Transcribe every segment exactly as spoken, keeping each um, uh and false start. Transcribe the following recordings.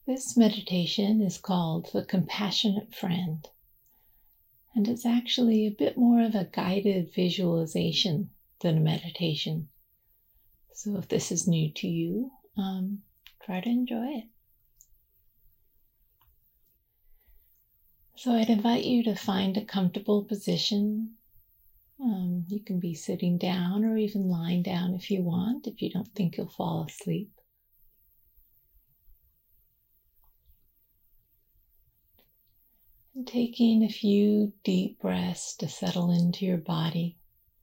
This meditation is called the Compassionate Friend, and it's actually a bit more of a guided visualization than a meditation. So if this is new to you, um, try to enjoy it. So I'd invite you to find a comfortable position. Um, you can be sitting down or even lying down if you want, if you don't think you'll fall asleep. And taking a few deep breaths to settle into your body.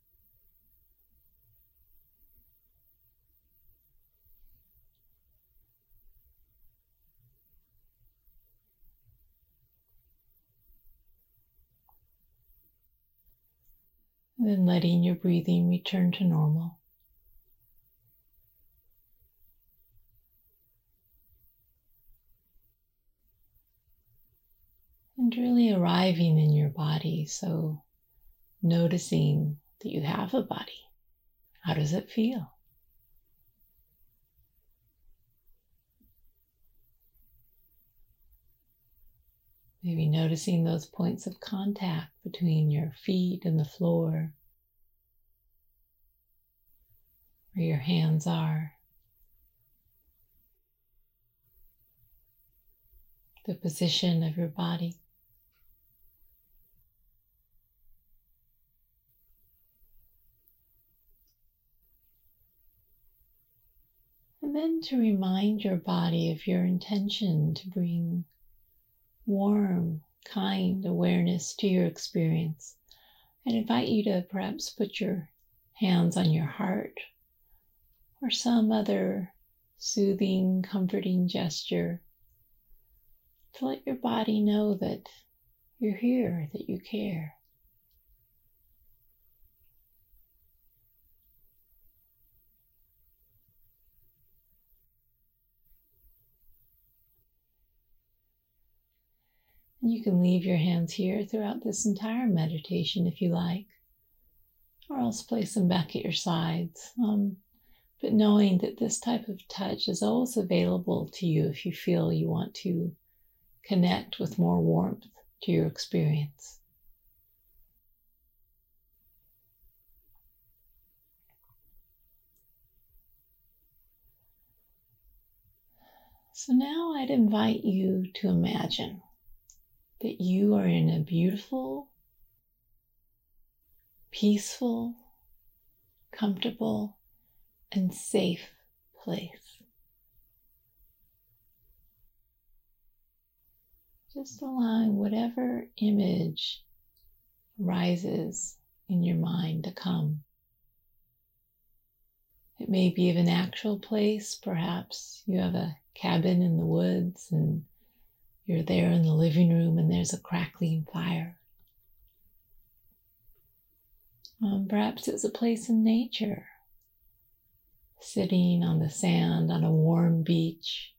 And then letting your breathing return to normal. And really arriving in your body, so noticing that you have a body. How does it feel? Maybe noticing those points of contact between your feet and the floor, where your hands are, the position of your body. And then to remind your body of your intention to bring warm, kind awareness to your experience. I'd invite you to perhaps put your hands on your heart or some other soothing, comforting gesture to let your body know that you're here, that you care. And you can leave your hands here throughout this entire meditation if you like, or else place them back at your sides. Um, but knowing that this type of touch is always available to you if you feel you want to connect with more warmth to your experience. So now I'd invite you to imagine that you are in a beautiful, peaceful, comfortable, and safe place. Just allowing whatever image rises in your mind to come. It may be of an actual place. Perhaps you have a cabin in the woods and you're there in the living room and there's a crackling fire. Um, perhaps it's a place in nature, sitting on the sand on a warm beach,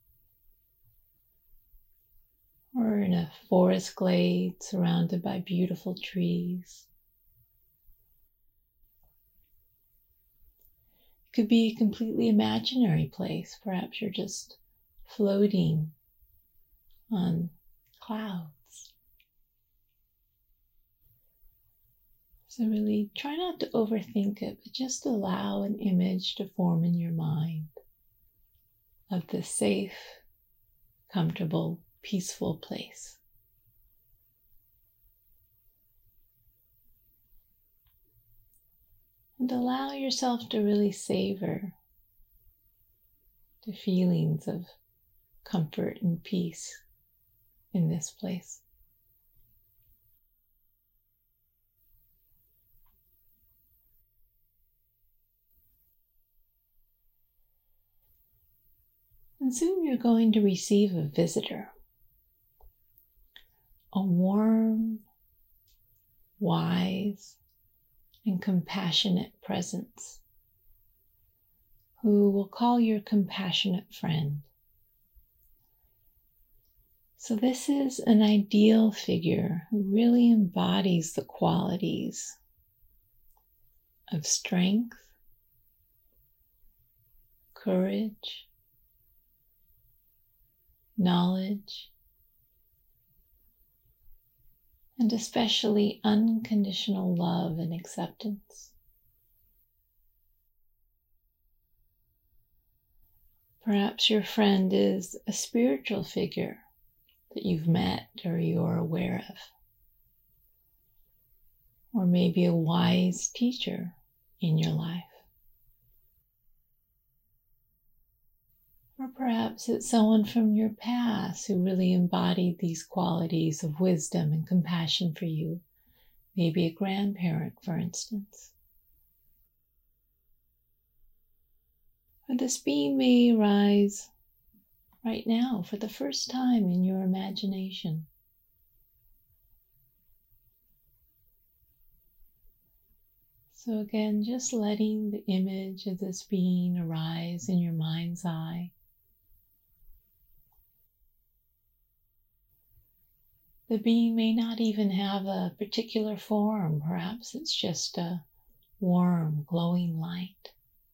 or in a forest glade surrounded by beautiful trees. It could be a completely imaginary place. Perhaps you're just floating on clouds. So really try not to overthink it, but just allow an image to form in your mind of the safe, comfortable, peaceful place. And allow yourself to really savor the feelings of comfort and peace in this place. And soon you're going to receive a visitor, a warm, wise, and compassionate presence who will call your compassionate friend. So this is an ideal figure who really embodies the qualities of strength, courage, knowledge, and especially unconditional love and acceptance. Perhaps your friend is a spiritual figure that you've met or you're aware of, or maybe a wise teacher in your life. Or perhaps it's someone from your past who really embodied these qualities of wisdom and compassion for you. Maybe a grandparent, for instance. Or this being may arise right now for the first time in your imagination. So again, just letting the image of this being arise in your mind's eye. The being may not even have a particular form. Perhaps it's just a warm, glowing light.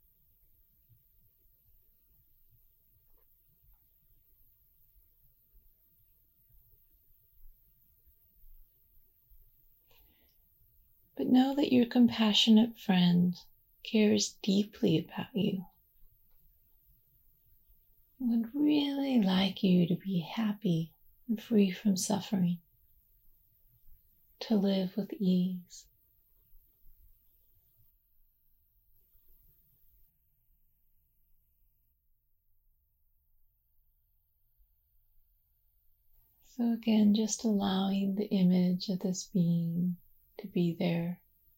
But know that your compassionate friend cares deeply about you. Would really like you to be happy and free from suffering, to live with ease. So again, just allowing the image of this being to be there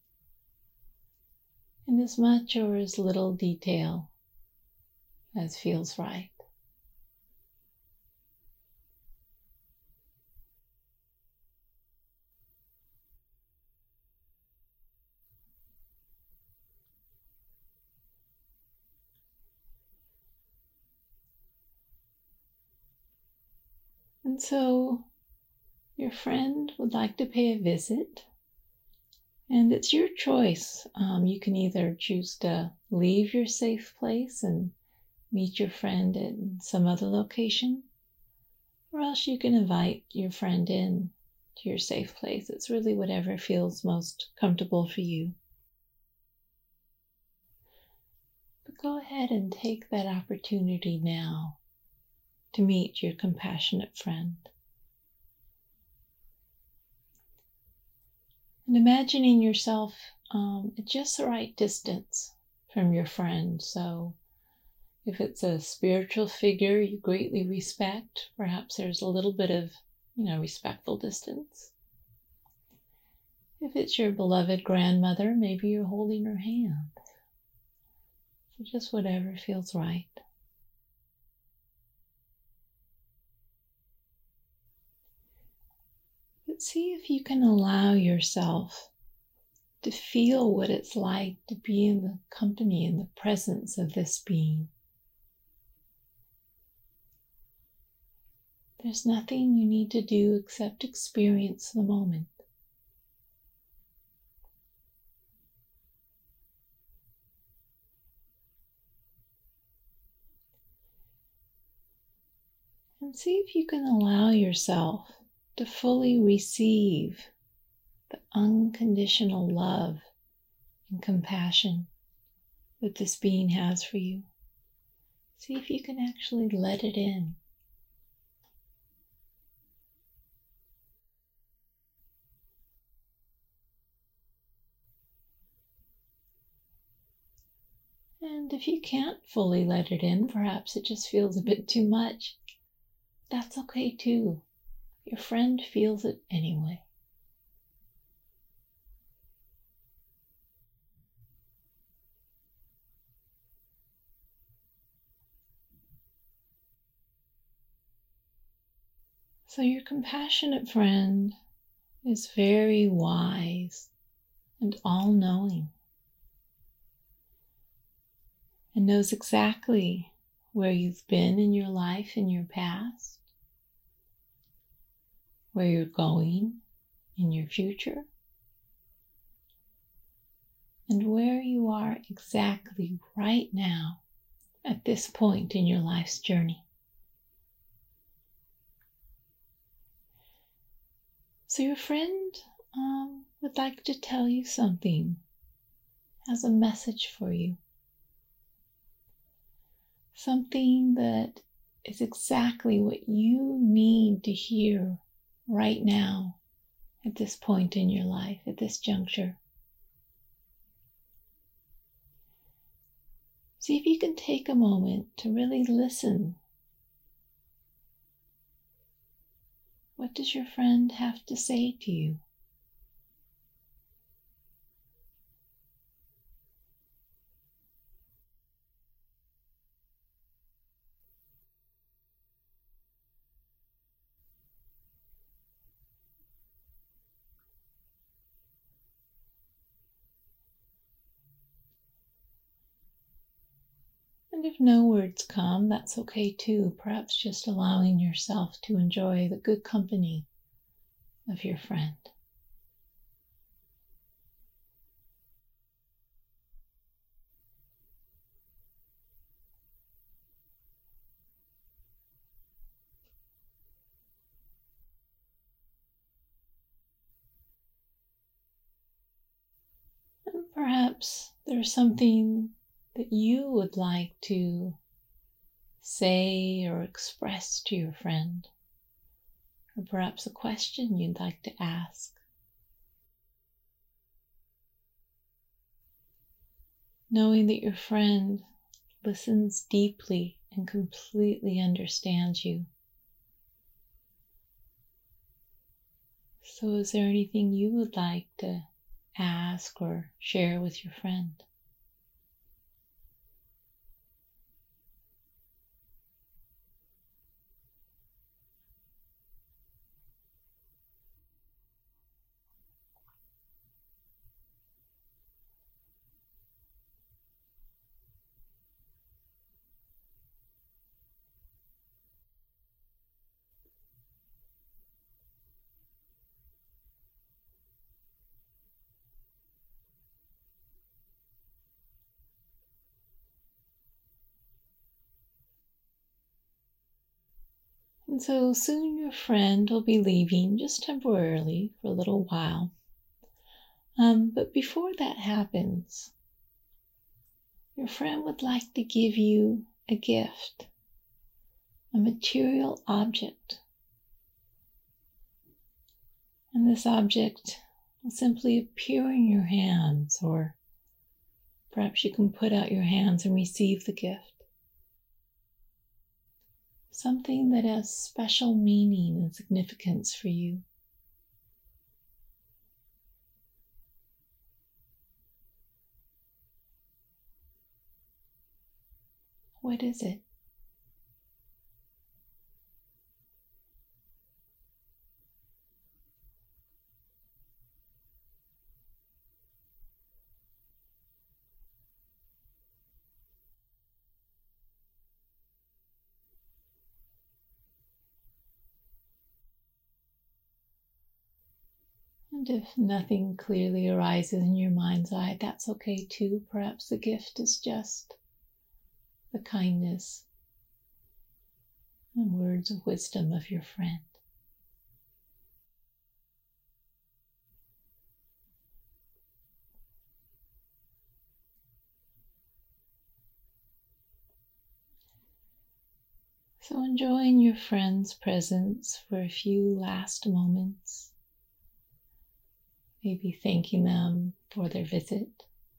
in as much or as little detail as feels right. And so your friend would like to pay a visit, and it's your choice. Um, you can either choose to leave your safe place and meet your friend in some other location, or else you can invite your friend in to your safe place. It's really whatever feels most comfortable for you. But go ahead and take that opportunity now to meet your compassionate friend. And imagining yourself um, at just the right distance from your friend. So if it's a spiritual figure you greatly respect, perhaps there's a little bit of, you know, respectful distance. If it's your beloved grandmother, maybe you're holding her hand. So just whatever feels right. But see if you can allow yourself to feel what it's like to be in the company and the presence of this being. There's nothing you need to do except experience the moment. And see if you can allow yourself to fully receive the unconditional love and compassion that this being has for you. See if you can actually let it in. And if you can't fully let it in, perhaps it just feels a bit too much, that's okay too. Your friend feels it anyway. So your compassionate friend is very wise and all-knowing and knows exactly where you've been in your life in your past, where you're going in your future, and where you are exactly right now at this point in your life's journey. So your friend um, would like to tell you something, has a message for you. Something that is exactly what you need to hear right now at this point in your life, at this juncture. See if you can take a moment to really listen. What does your friend have to say to you? And if no words come, that's okay too. Perhaps just allowing yourself to enjoy the good company of your friend. And perhaps there's something that you would like to say or express to your friend, or perhaps a question you'd like to ask. Knowing that your friend listens deeply and completely understands you. So is there anything you would like to ask or share with your friend? And so soon your friend will be leaving, just temporarily for a little while. Um, but before that happens, your friend would like to give you a gift, a material object. And this object will simply appear in your hands, or perhaps you can put out your hands and receive the gift. Something that has special meaning and significance for you. What is it? And if nothing clearly arises in your mind's eye, that's okay too. Perhaps the gift is just the kindness and words of wisdom of your friend. So enjoying your friend's presence for a few last moments. Maybe thanking them for their visit.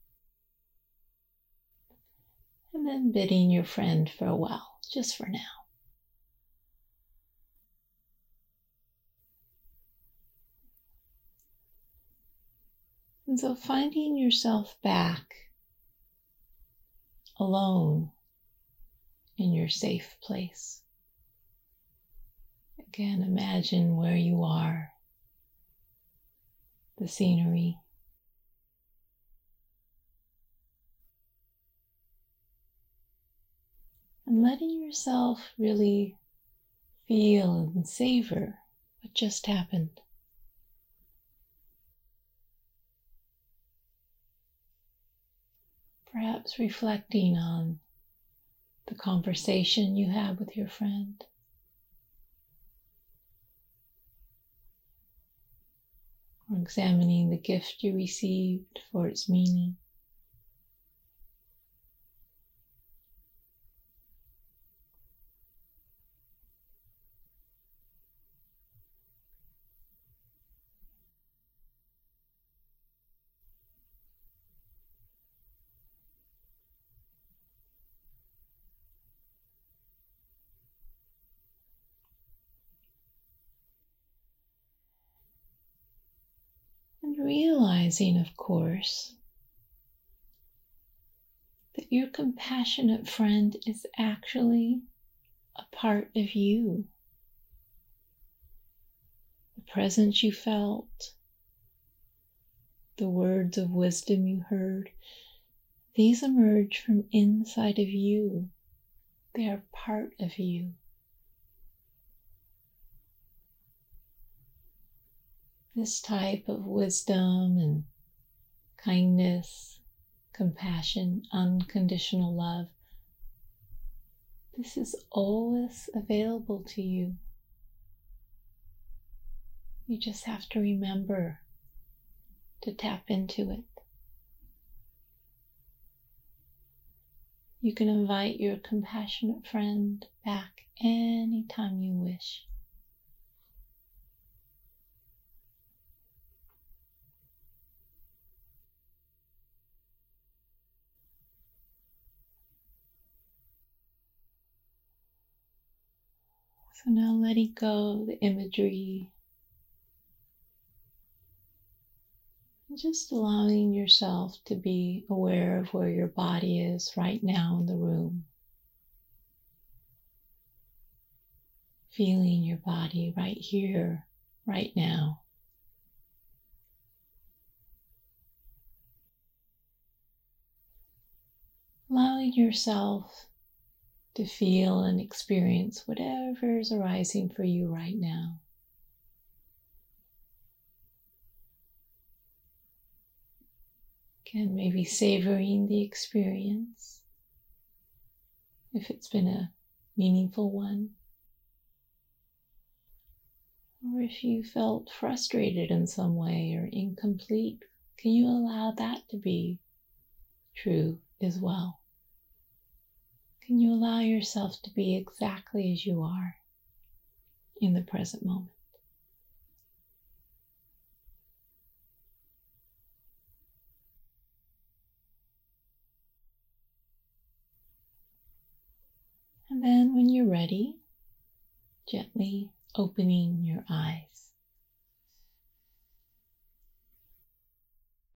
And then bidding your friend farewell, just for now. And so finding yourself back alone in your safe place. Again, imagine where you are, the scenery. And letting yourself really feel and savor what just happened. Perhaps reflecting on the conversation you had with your friend. or examining the gift you received for its meaning. And realizing, of course, that your compassionate friend is actually a part of you. The presence you felt, the words of wisdom you heard, these emerge from inside of you. They are part of you. This type of wisdom and kindness, compassion, unconditional love, this is always available to you. You just have to remember to tap into it. You can invite your compassionate friend back anytime you wish. So now letting go of the imagery, and just allowing yourself to be aware of where your body is right now in the room. Feeling your body right here, right now. Allowing yourself to feel and experience whatever is arising for you right now. Again, maybe savoring the experience, if it's been a meaningful one. Or if you felt frustrated in some way or incomplete, can you allow that to be true as well? Can you allow yourself to be exactly as you are in the present moment? And then when you're ready, gently opening your eyes.